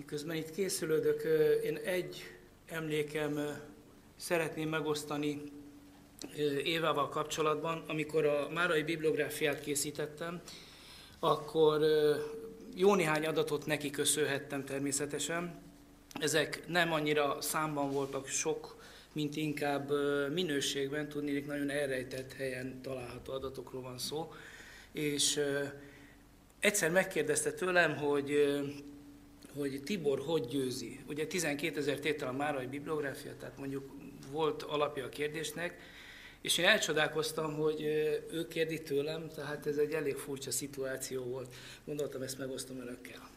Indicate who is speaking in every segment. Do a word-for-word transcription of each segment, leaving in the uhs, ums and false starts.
Speaker 1: Miközben itt készülődök, én egy emlékem szeretném megosztani Évával kapcsolatban. Amikor a márai bibliográfiát készítettem, akkor jó néhány adatot neki köszönhettem természetesen. Ezek nem annyira számban voltak sok, mint inkább minőségben, tudnék, nagyon elrejtett helyen található adatokról van szó. És egyszer megkérdezte tőlem, hogy, hogy Tibor hogy győzi. Ugye tizenkétezer tétel a márai bibliográfia, tehát mondjuk volt alapja a kérdésnek, és én elcsodálkoztam, hogy ő kérdi tőlem, tehát ez egy elég furcsa szituáció volt. Gondoltam, ezt megosztom önökkel.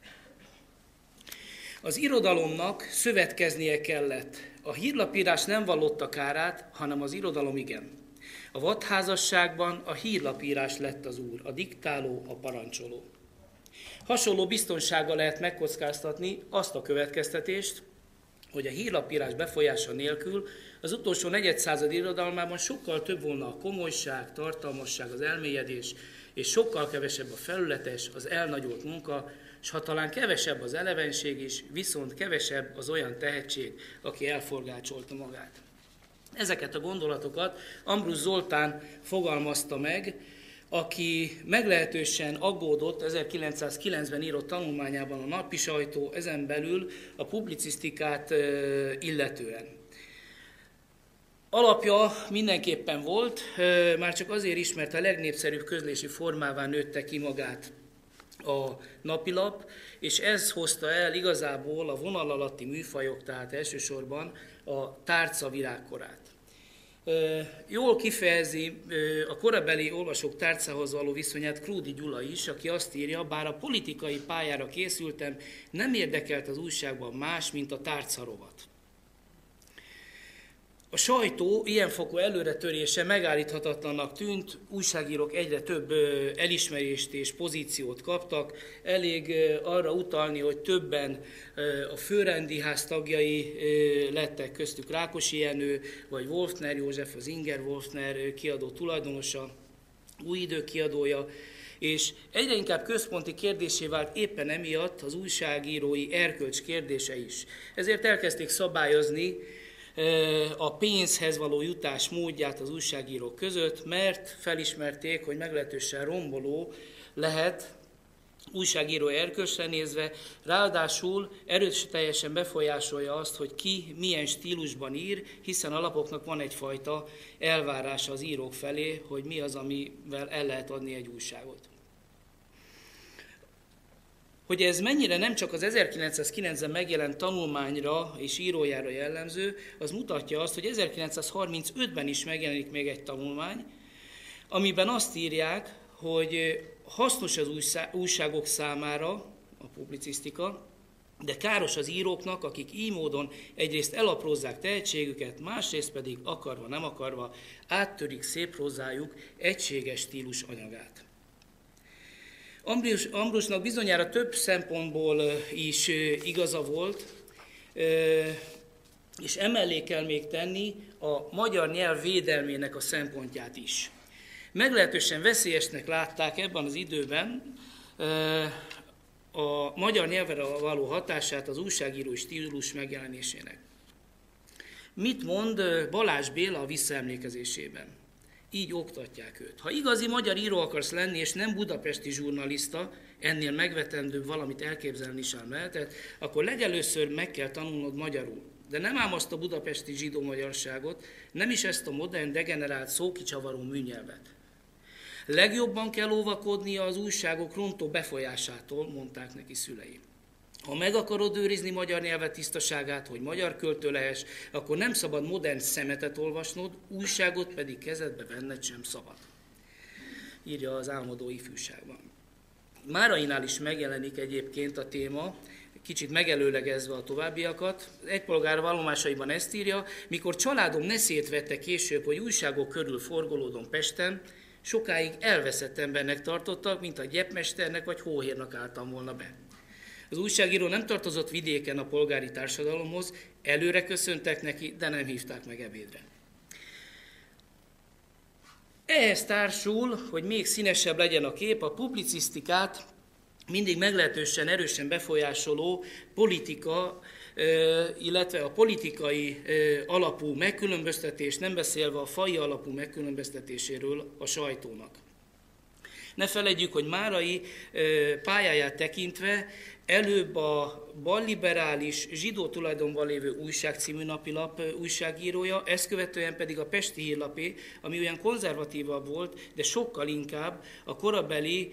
Speaker 1: Az irodalomnak szövetkeznie kellett. A hírlapírás nem vallotta kárát, hanem az irodalom igen. A vadházasságban a hírlapírás lett az úr, a diktáló, a parancsoló. Hasonló biztonsággal lehet megkockáztatni azt a következtetést, hogy a hírlapírás befolyása nélkül az utolsó negyedszázad irodalmában sokkal több volna a komolyság, tartalmasság, az elmélyedés, és sokkal kevesebb a felületes, az elnagyolt munka, és ha talán kevesebb az elevenség is, viszont kevesebb az olyan tehetség, aki elforgácsolta magát. Ezeket a gondolatokat Ambrus Zoltán fogalmazta meg, aki meglehetősen aggódott ezerkilencszázkilencben írott tanulmányában a napi sajtó, ezen belül a publicisztikát illetően. Alapja mindenképpen volt, már csak azért is, mert a legnépszerűbb közlési formává nőtte ki magát a napilap, és ez hozta el igazából a vonal alatti műfajok, tehát elsősorban a tárca virágkorát. Jól kifejezi a korabeli olvasók tárcához való viszonyát Krúdy Gyula is, aki azt írja, bár a politikai pályára készültem, nem érdekelt az újságban más, mint a tárcarovat. A sajtó ilyenfokú előretörése megállíthatatlannak tűnt, újságírók egyre több elismerést és pozíciót kaptak. Elég arra utalni, hogy többen a főrendi ház tagjai lettek, köztük Rákosi Jenő, vagy Wolfner József, az Inger Wolfner kiadó tulajdonosa, Új Idők kiadója, és egyre inkább központi kérdésé vált éppen emiatt az újságírói erkölcs kérdése is. Ezért elkezdték szabályozni a pénzhez való jutás módját az újságírók között, mert felismerték, hogy meglehetősen romboló lehet újságíró erkölcsre nézve, ráadásul erőteljesen befolyásolja azt, hogy ki milyen stílusban ír, hiszen a lapoknak van egyfajta elvárása az írók felé, hogy mi az, amivel el lehet adni egy újságot. Hogy ez mennyire nem csak az ezerkilencszázkilencben megjelent tanulmányra és írójára jellemző, az mutatja azt, hogy ezerkilencszázharmincötben is megjelenik még egy tanulmány, amiben azt írják, hogy hasznos az újságok számára a publicisztika, de káros az íróknak, akik így módon egyrészt elaprózzák tehetségüket, másrészt pedig akarva, nem akarva áttörik szép prózájuk egységes stílus anyagát. Ambrus, Ambrusnak bizonyára több szempontból is igaza volt, és emellé kell még tenni a magyar nyelv védelmének a szempontját is. Meglehetősen veszélyesnek látták ebben az időben a magyar nyelvre való hatását az újságírói stílus megjelenésének. Mit mond Balázs Béla a visszaemlékezésében? Így oktatják őt. Ha igazi magyar író akarsz lenni, és nem budapesti zsurnalista, ennél megvetendőbb valamit elképzelni sem lehetett, akkor legelőször meg kell tanulnod magyarul. De nem ám azt a budapesti zsidó magyarságot, nem is ezt a modern, degenerált, szókicsavaró műnyelvet. Legjobban kell óvakodnia az újságok rontó befolyásától, mondták neki szülei. Ha meg akarod őrizni magyar nyelvet tisztaságát, hogy magyar költő lehess, akkor nem szabad modern szemetet olvasnod, újságot pedig kezedbe venned sem szabad. Írja az Álmodó ifjúságban. Márainál is megjelenik egyébként a téma, kicsit megelőlegezve a továbbiakat. Egy polgár vallomásaiban ezt írja, mikor családom neszét vette később, hogy újságok körül forgolódom Pesten, sokáig elveszett embernek tartottak, mint a gyepmesternek vagy hóhérnak álltam volna be. Az újságíró nem tartozott vidéken a polgári társadalomhoz, előre köszöntek neki, de nem hívták meg ebédre. Ehhez társul, hogy még színesebb legyen a kép, a publicisztikát mindig meglehetősen erősen befolyásoló politika, illetve a politikai alapú megkülönböztetés, nem beszélve a faji alapú megkülönböztetéséről a sajtónak. Ne feledjük, hogy Márai pályáját tekintve előbb a balliberális, zsidó tulajdonban lévő Újság című napilap újságírója, ezt követően pedig a Pesti Hírlapé, ami olyan konzervatívabb volt, de sokkal inkább a korabeli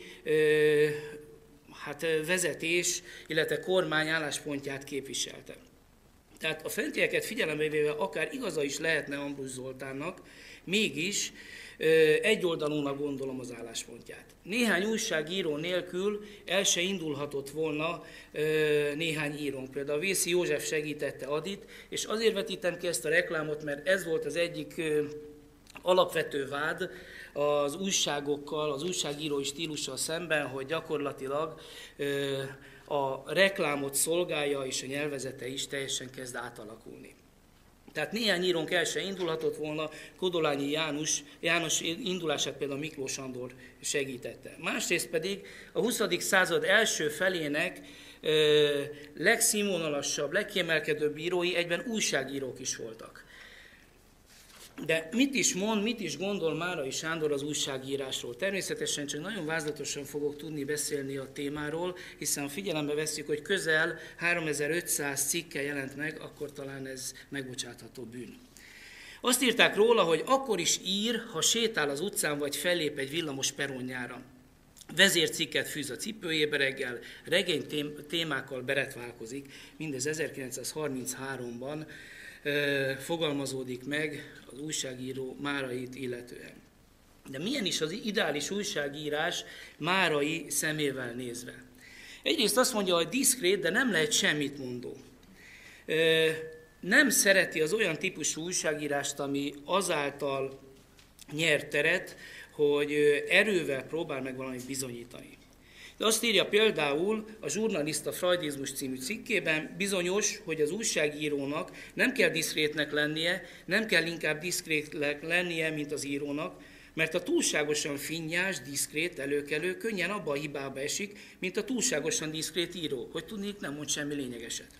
Speaker 1: hát, vezetés, illetve kormány álláspontját képviselte. Tehát a fentieket figyelembe véve akár igaza is lehetne Ambrus Zoltánnak, mégis egyoldalúnak gondolom az álláspontját. Néhány újságíró nélkül el se indulhatott volna néhány írónk. Például Vészi József segítette Adit, és azért vetítem ki ezt a reklámot, mert ez volt az egyik alapvető vád az újságokkal, az újságírói stílussal szemben, hogy gyakorlatilag a reklámot szolgálja, és a nyelvezete is teljesen kezd átalakulni. Tehát néhány írónk el se indulhatott volna, Kodolányi János, János indulását például Miklós Andor segítette. Másrészt pedig a huszadik század első felének ö, legszínvonalasabb, legkiemelkedőbb írói egyben újságírók is voltak. De mit is mond, mit is gondol Márai Sándor az újságírásról? Természetesen csak nagyon vázlatosan fogok tudni beszélni a témáról, hiszen ha figyelembe vesszük, hogy közel háromezer-ötszáz cikke jelent meg, akkor talán ez megbocsátható bűn. Azt írták róla, hogy akkor is ír, ha sétál az utcán, vagy fellép egy villamos peronjára. Vezércikket fűz a cipőjébe reggel, regény témákkal beretválkozik, mindez ezerkilencszázharmincháromban fogalmazódik meg az újságíró Márait illetően. De milyen is az ideális újságírás Márai szemével nézve? Egyrészt azt mondja, hogy diszkrét, de nem lehet semmit mondó. Nem szereti az olyan típusú újságírást, ami azáltal nyer teret, hogy erővel próbál meg valamit bizonyítani. De azt írja például a Zsurnalista Freudizmus című cikkében, bizonyos, hogy az újságírónak nem kell diszkrétnek lennie, nem kell inkább diszkrétnek lennie, mint az írónak, mert a túlságosan finnyás, diszkrét, előkelő könnyen abba a hibába esik, mint a túlságosan diszkrét író, hogy tudnék, nem mond semmi lényegeset.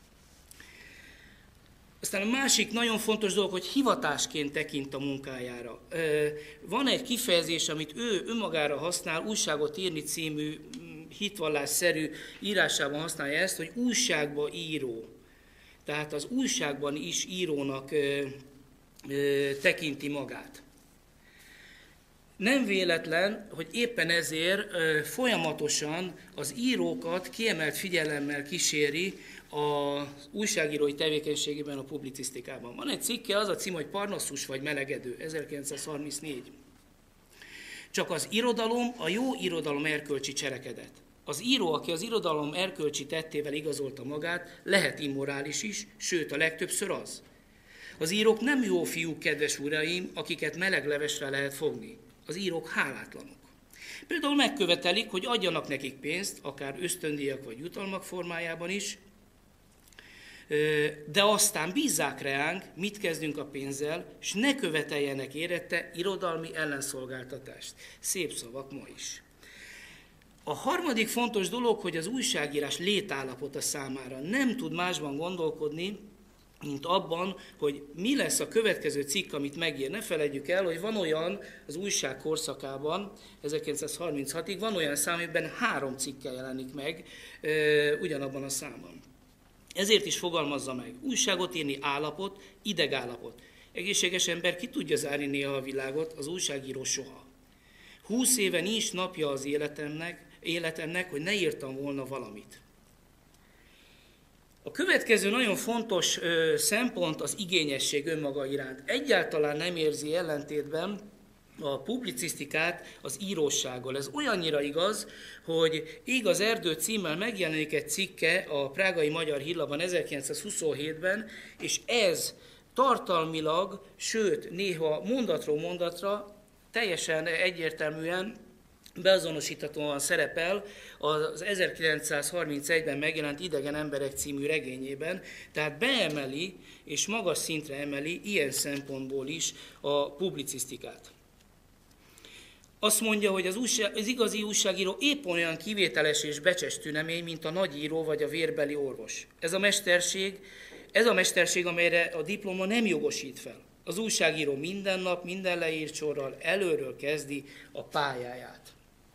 Speaker 1: Aztán a másik nagyon fontos dolog, hogy hivatásként tekint a munkájára. Van egy kifejezés, amit ő önmagára használ, újságot írni című hitvallásszerű írásában használja ezt, hogy újságba író. Tehát az újságban is írónak tekinti magát. Nem véletlen, hogy éppen ezért folyamatosan az írókat kiemelt figyelemmel kíséri az újságírói tevékenységében, a publicisztikában. Van egy cikke, az a cím, hogy Parnaszus vagy melegedő, ezerkilencszázharmincnégy. Csak az irodalom, a jó irodalom erkölcsi cselekedet. Az író, aki az irodalom erkölcsi tettével igazolta magát, lehet immorális is, sőt a legtöbbször az. Az írók nem jó fiúk, kedves uraim, akiket meleg levesre lehet fogni. Az írók hálátlanok. Például megkövetelik, hogy adjanak nekik pénzt, akár ösztöndíjak vagy jutalmak formájában is, de aztán bízzák reánk, mit kezdünk a pénzzel, és ne követeljenek érette irodalmi ellenszolgáltatást. Szép szavak ma is. A harmadik fontos dolog, hogy az újságírás létállapota számára nem tud másban gondolkodni, mint abban, hogy mi lesz a következő cikk, amit megír. Ne felejtjük el, hogy van olyan az újság korszakában, ezerkilencszázharminchatig, van olyan szám, amiben három cikke jelenik meg e, ugyanabban a számban. Ezért is fogalmazza meg. Újságot írni állapot, idegállapot. Egészséges ember ki tudja zárni néha a világot, az újságíró soha. Húsz éve nincs napja az életemnek, életemnek, hogy ne írtam volna valamit. A következő nagyon fontos ö, szempont az igényesség önmaga iránt. Egyáltalán nem érzi ellentétben a publicisztikát az íróssággal. Ez olyannyira igaz, hogy Ég az erdő címmel megjelenik egy cikke a Prágai Magyar Hírlapban ezerkilencszázhuszonhétben, és ez tartalmilag, sőt néha mondatról mondatra teljesen egyértelműen beazonosíthatóan szerepel az ezerkilencszázharmincegyben megjelent Idegen emberek című regényében, tehát beemeli és magas szintre emeli ilyen szempontból is a publicisztikát. Azt mondja, hogy az, újság, az igazi újságíró épp olyan kivételes és becses tünemény, mint a nagyíró vagy a vérbeli orvos. Ez a mesterség, ez a mesterség, amelyre a diploma nem jogosít fel. Az újságíró minden nap, minden leírt sorral előről kezdi a pályáját.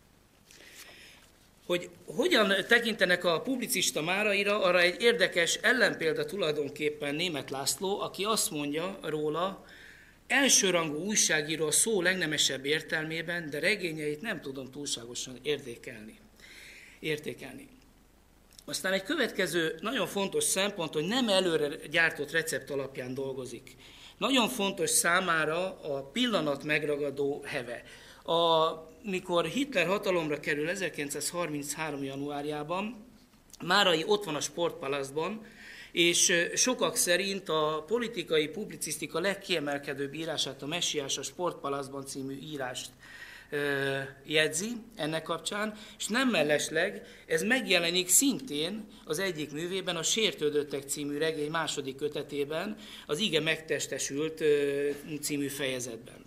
Speaker 1: Hogy hogyan tekintenek a publicista máraira, arra egy érdekes ellenpélda tulajdonképpen Németh László, aki azt mondja róla, elsőrangú újságíró a szó legnemesebb értelmében, de regényeit nem tudom túlságosan értékelni. értékelni. Aztán egy következő nagyon fontos szempont, hogy nem előre gyártott recept alapján dolgozik. Nagyon fontos számára a pillanat megragadó heve. A, mikor Hitler hatalomra kerül ezerkilencszázharminchárom. januárjában, Márai ott van a Sportpalasztban, és sokak szerint a politikai publicisztika legkiemelkedőbb írását, a Messiás a Sportpalasztban című írást jegyzi ennek kapcsán, és nem mellesleg ez megjelenik szintén az egyik művében, a Sértődöttek című regény második kötetében, az Ige megtestesült című fejezetben.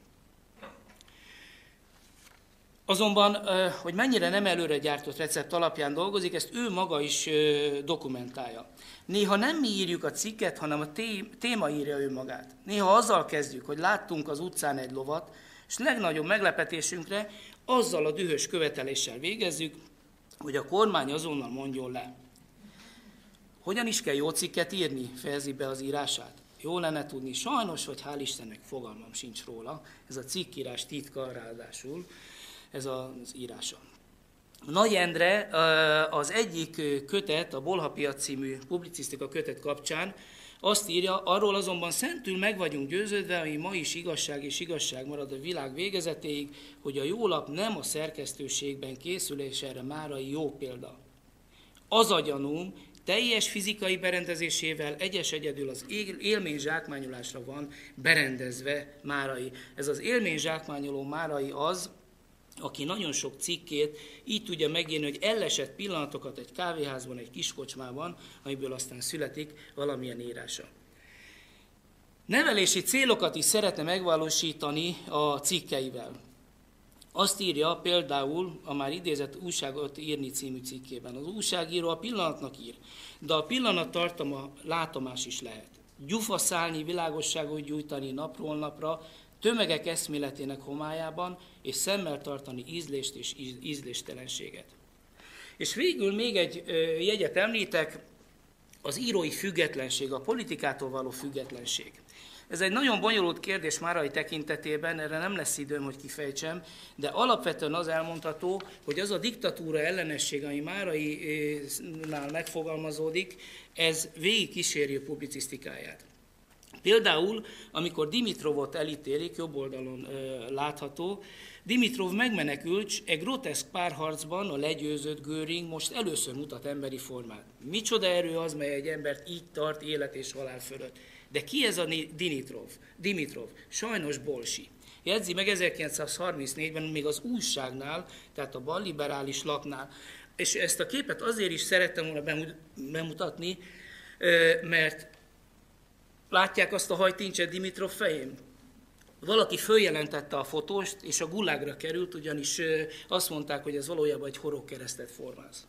Speaker 1: Azonban, hogy mennyire nem előre gyártott recept alapján dolgozik, ezt ő maga is dokumentálja. Néha nem mi írjuk a cikket, hanem a téma írja ő magát. Néha azzal kezdjük, hogy láttunk az utcán egy lovat, és legnagyobb meglepetésünkre azzal a dühös követeléssel végezzük, hogy a kormány azonnal mondjon le. Hogyan is kell jó cikket írni, fejezi be az írását? Jó lenne tudni, sajnos, vagy hál' Istennek fogalmam sincs róla, ez a cikkírás titka ráadásul, ez az írása. Nagy Endre az egyik kötet, a Bolhapiac című publicisztika kötet kapcsán azt írja, arról azonban szentül meg vagyunk győződve, ami ma is igazság és igazság marad a világ végezetéig, hogy a jó lap nem a szerkesztőségben készül, és erre Márai jó példa. Az a gyanúm, teljes fizikai berendezésével egyes egyedül az élmény zsákmányolásra van berendezve Márai. Ez az élmény zsákmányoló Márai az, aki nagyon sok cikkét így tudja megírni, hogy ellesett pillanatokat egy kávéházban, egy kiskocsmában, amiből aztán születik valamilyen írása. Nevelési célokat is szeretne megvalósítani a cikkeivel. Azt írja például a már idézett Újságot írni című cikkében. Az újságíró a pillanatnak ír, de a pillanat tartalma látomás is lehet. Gyufaszálni, világosságot gyújtani napról napra, tömegek eszméletének homályában, és szemmel tartani ízlést és ízléstelenséget. És végül még egy jegyet említek, az írói függetlenség, a politikától való függetlenség. Ez egy nagyon bonyolult kérdés Márai tekintetében, erre nem lesz időm, hogy kifejtsem, de alapvetően az elmondható, hogy az a diktatúra ellenesség, ami Márainál megfogalmazódik, ez végig kíséri a publicisztikáját. Például, amikor Dimitrovot elítélik, jobb oldalon ö, látható, Dimitrov megmenekült, egy groteszk párharcban a legyőzött Göring most először mutat emberi formát. Micsoda erő az, mely egy embert így tart élet és halál fölött. De ki ez a Dimitrov? Dimitrov, sajnos bolsi. Jegyzi meg ezerkilencszázharmincnégyben még az újságnál, tehát a balliberális lapnál. És ezt a képet azért is szerettem volna bemutatni, mert látják azt a hajtincset Dimitrov fején? Valaki följelentette a fotóst, és a gulágra került, ugyanis azt mondták, hogy ez valójában egy horogkeresztet formáz.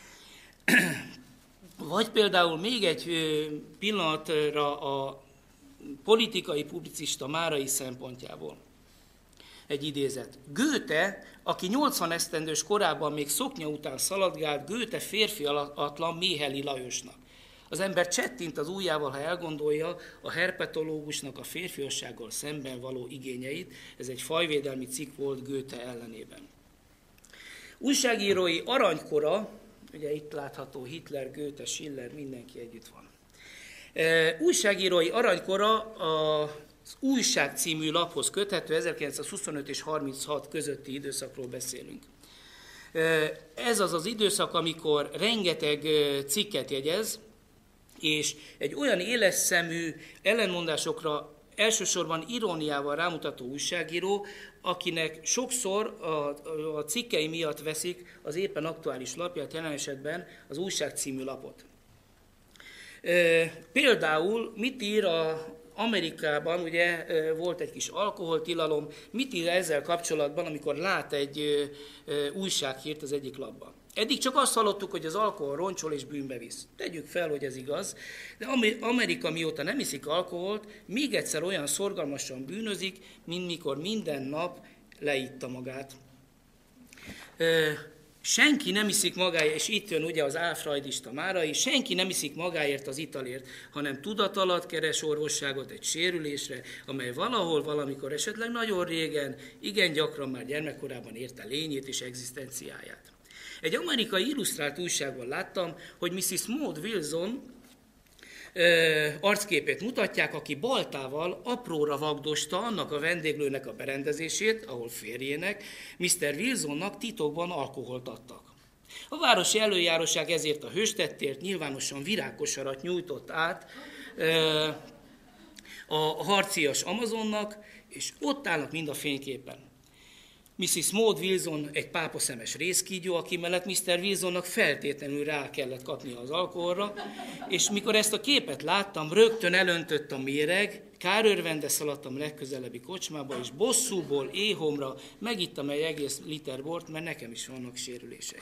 Speaker 1: Vagy például még egy pillanatra a politikai publicista Márai szempontjából. Egy idézet. Goethe, aki nyolcvan esztendős korában még szoknya után szaladgált, Goethe férfiatlan Méheli Lajosnak. Az ember csettint az ujjával, ha elgondolja a herpetológusnak a férfiassággal szemben való igényeit. Ez egy fajvédelmi cikk volt Goethe ellenében. Újságírói aranykora, ugye itt látható Hitler, Goethe, Schiller, mindenki együtt van. Újságírói aranykora az Újság című laphoz köthető, ezerkilencszázhuszonöt és harminchat közötti időszakról beszélünk. Ez az az időszak, amikor rengeteg cikket jegyez, és egy olyan éles szemű ellenmondásokra elsősorban iróniával rámutató újságíró, akinek sokszor a, a cikkei miatt veszik az éppen aktuális lapját, jelen esetben az Újság című lapot. Például mit ír a Amerikában ugye volt egy kis alkoholtilalom. Mit ír ezzel kapcsolatban, amikor lát egy újsághírt az egyik lapban? Eddig csak azt hallottuk, hogy az alkohol roncsol és bűnbe visz. Tegyük fel, hogy ez igaz, de Amerika mióta nem iszik alkoholt, még egyszer olyan szorgalmasan bűnözik, mint mikor minden nap leitta magát. Senki nem iszik magáért, és itt jön ugye az álfreudista márai, senki nem iszik magáért az italért, hanem tudat alatt keres orvosságot egy sérülésre, amely valahol, valamikor, esetleg nagyon régen, igen gyakran már gyermekkorában érte lényét és egzisztenciáját. Egy amerikai illusztrált újságban láttam, hogy missziz Maud Wilson ö, arcképét mutatják, aki baltával apróra vagdosta annak a vendéglőnek a berendezését, ahol férjének, miszter Wilsonnak titokban alkoholt adtak. A városi előjáróság ezért a hőstettért nyilvánosan virágkosarat nyújtott át ö, a harcias Amazonnak, és ott állnak mind a fényképen. missziz Maud Wilson egy pápaszemes részkígyó, aki mellett miszter Wilsonnak feltétlenül rá kellett kapnia az alkoholra, és mikor ezt a képet láttam, rögtön elöntött a méreg, kárőrvende szaladtam legközelebbi kocsmába, és bosszúból, éhomra megittam egy egész liter bort, mert nekem is vannak sérülései.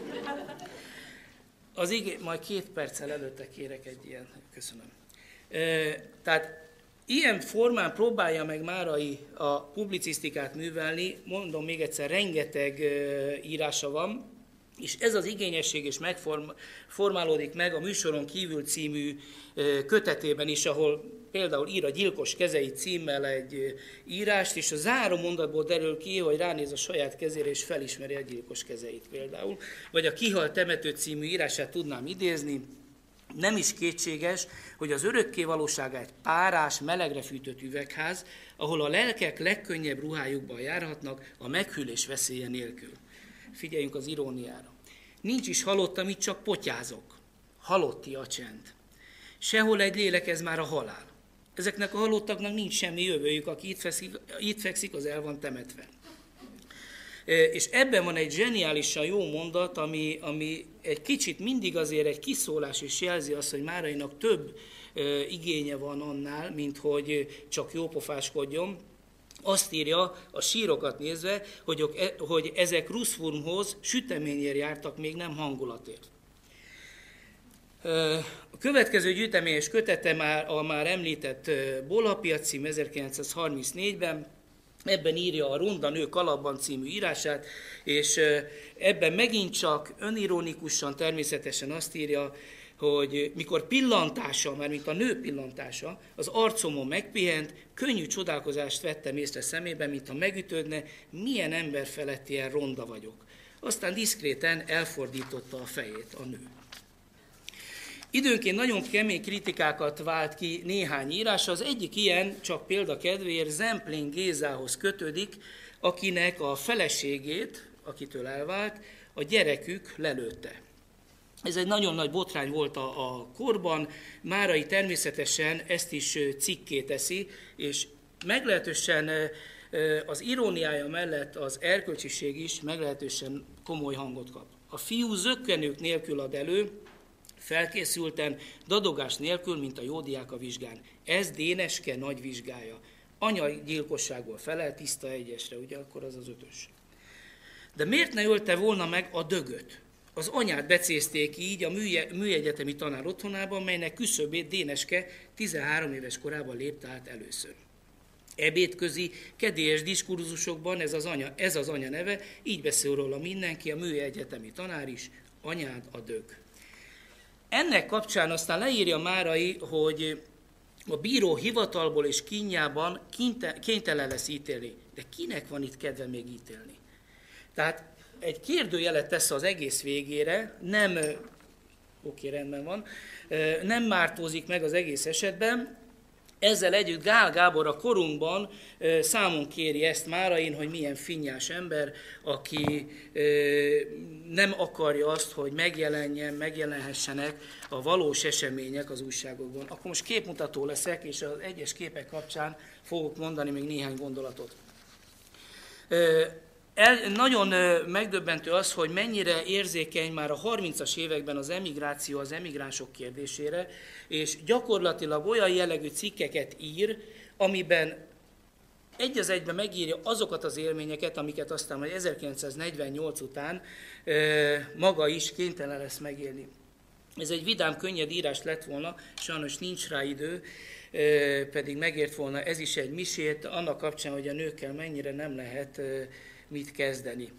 Speaker 1: Az igé... Majd két perccel előtte kérek egy ilyen, köszönöm. E, tehát ilyen formán próbálja meg Márai a publicisztikát művelni, mondom még egyszer, rengeteg írása van, és ez az igényesség is megformálódik meg a Műsoron kívül című kötetében is, ahol például ír a Gyilkos kezei címmel egy írást, és a záró mondatból derül ki, hogy ránéz a saját kezére, és felismeri a gyilkos kezeit például. Vagy a Kihalt temető című írását tudnám idézni. Nem is kétséges, hogy az örökké valóság egy párás, melegre fűtött üvegház, ahol a lelkek legkönnyebb ruhájukban járhatnak a meghűlés veszélye nélkül. Figyeljünk az iróniára. Nincs is halottam, itt csak potyázok. Halotti a csend. Sehol egy lélek, ez már a halál. Ezeknek a halottaknak nincs semmi jövőjük, aki itt fekszik, itt fekszik, az el van temetve. És ebben van egy zseniálisan jó mondat, ami, ami egy kicsit mindig azért egy kiszólás is jelzi azt, hogy Márainak több e, igénye van annál, mint hogy csak jópofáskodjon. Azt írja a sírokat nézve, hogy, hogy ezek Ruszwurmhoz süteményért jártak, még nem hangulatért. A következő gyűjteményes kötete már a már említett Bólapia cím ezerkilencszázharmincnégyben, ebben írja a Ronda nő kalapban című írását, és ebben megint csak önironikusan természetesen azt írja, hogy mikor pillantása, már mint a nő pillantása, az arcomon megpihent, könnyű csodálkozást vettem észre szemében, mintha megütődne, milyen ember felett ilyen ronda vagyok. Aztán diszkréten elfordította a fejét a nő. Időnként nagyon kemény kritikákat vált ki néhány írása, az egyik ilyen, csak példa kedvéért, Zemplén Gézához kötődik, akinek a feleségét, akitől elvált, a gyerekük lelőtte. Ez egy nagyon nagy botrány volt a, a korban, Márai természetesen ezt is cikké teszi, és meglehetősen az iróniája mellett az erkölcsiség is meglehetősen komoly hangot kap. A fiú zökkenők nélkül ad elő, felkészülten, dadogás nélkül, mint a jódiák a vizsgán. Ez Déneske nagy vizsgája. Anyagyilkosságból felel, tiszta egyesre, ugye akkor az az ötös. De miért ne ölte volna meg a dögöt? Az anyát becézték így a műegyetemi tanár otthonában, melynek küszöbét Déneske tizenhárom éves korában lépte át először. Ebédközi, kedélyes diskurzusokban ez az, anya, ez az anya neve, így beszél róla mindenki, a műegyetemi tanár is, anyád a dög. Ennek kapcsán aztán leírja Márai, hogy a bíró hivatalból és kínjában kénytelen lesz ítélni. De kinek van itt kedve még ítélni? Tehát egy kérdőjelet tesz az egész végére, nem, oké, rendben van, nem mártózik meg az egész esetben. Ezzel együtt Gál Gábor a korunkban számon kéri ezt Márain, hogy milyen finnyás ember, aki nem akarja azt, hogy megjelenjen, megjelenhessenek a valós események az újságokban. Akkor most képmutató leszek, és az egyes képek kapcsán fogok mondani még néhány gondolatot. El, nagyon megdöbbentő az, hogy mennyire érzékeny már a harmincas években az emigráció az emigránsok kérdésére, és gyakorlatilag olyan jellegű cikkeket ír, amiben egy az egyben megírja azokat az élményeket, amiket aztán majd ezerkilencszáznegyvennyolc után maga is kénytelen lesz megélni. Ez egy vidám, könnyed írás lett volna, sajnos nincs rá idő, pedig megért volna ez is egy misét, annak kapcsán, hogy a nőkkel mennyire nem lehet mit kezdeni.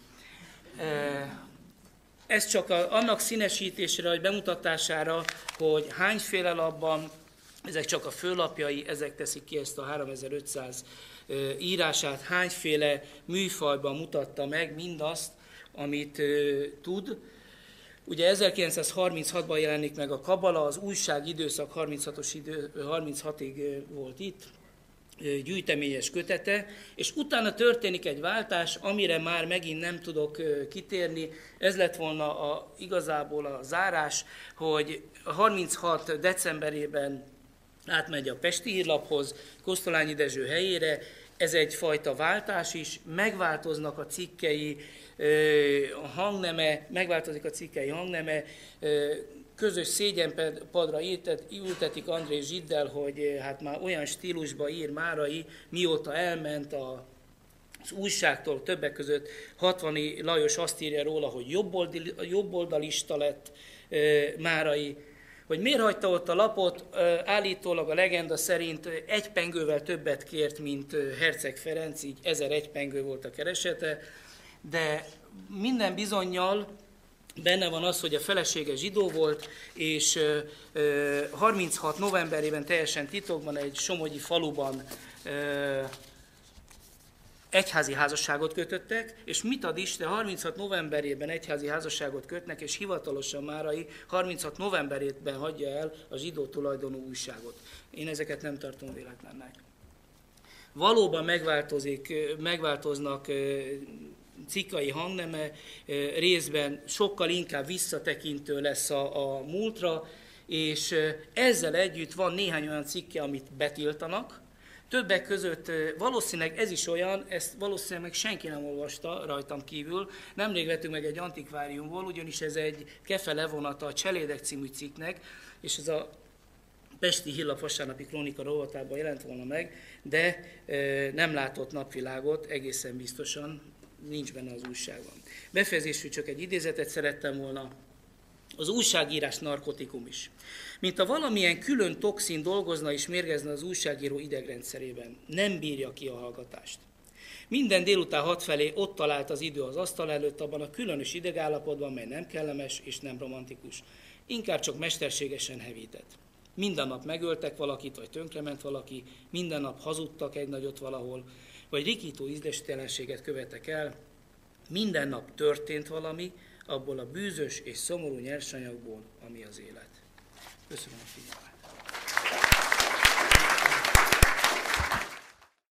Speaker 1: Ez csak annak színesítésére, vagy bemutatására, hogy hányféle labban, ezek csak a főlapjai, ezek teszik ki ezt a háromezer-ötszáz írását, hányféle műfajban mutatta meg mindazt, amit tud. Ugye ezerkilencszázharminchatban jelenik meg a Kabala, az újságidőszak harminchatos idő, harminchatig volt itt, gyűjteményes kötete, és utána történik egy váltás, amire már megint nem tudok kitérni. Ez lett volna a, igazából a zárás, hogy harminchat decemberében átmegy a Pesti Hírlaphoz, Kosztolányi Dezső helyére. Ez egyfajta váltás is, megváltoznak a cikkei, a hangneme, megváltozik a cikkei hangneme, közös szégyenpadra ültetik André Zsiddel, hogy hát már olyan stílusba ír Márai, mióta elment a az újságtól, többek között Hatvani Lajos azt írja róla, hogy jobboldalista lett Márai, hogy miért hagyta ott a lapot, állítólag a legenda szerint egy pengővel többet kért, mint Herceg Ferenc, így ezer-egy pengő volt a keresete, de minden bizonnyal benne van az, hogy a felesége zsidó volt, és harminchat novemberében teljesen titokban egy somogyi faluban egyházi házasságot kötöttek, és mit ad Isten, harminchat novemberében egyházi házasságot kötnek, és hivatalosan Márai harminchat novemberében hagyja el a zsidó tulajdonú újságot. Én ezeket nem tartom véletlennek. Valóban megváltozik, megváltoznak cikkai hangneme, részben sokkal inkább visszatekintő lesz a, a múltra, és ezzel együtt van néhány olyan cikke, amit betiltanak. Többek között valószínűleg ez is olyan, ezt valószínűleg meg senki nem olvasta rajtam kívül. Nemrég vettünk meg egy antikváriumból, ugyanis ez egy Kefe levonata a Cselédek című cikknek, és ez a Pesti Hírlap vasárnapi krónika rovatában jelent volna meg, de nem látott napvilágot, egészen biztosan nincs benne az újságban. Befejezésül csak egy idézetet szerettem volna. Az újságírás narkotikum is. Mint a valamilyen külön toxin dolgozna és mérgezne az újságíró idegrendszerében. Nem bírja ki a hallgatást. Minden délután hat felé ott talált az idő az asztal előtt, abban a különös idegállapotban, mely nem kellemes és nem romantikus. Inkább csak mesterségesen hevített. Minden nap megöltek valakit, vagy tönkrement valaki, minden nap hazudtak egy nagyot valahol, vagy rikító ízléstelenséget követek el. Minden nap történt valami, abból a bűzös és szomorú nyersanyagból, ami az élet. Köszönöm a figyelmet!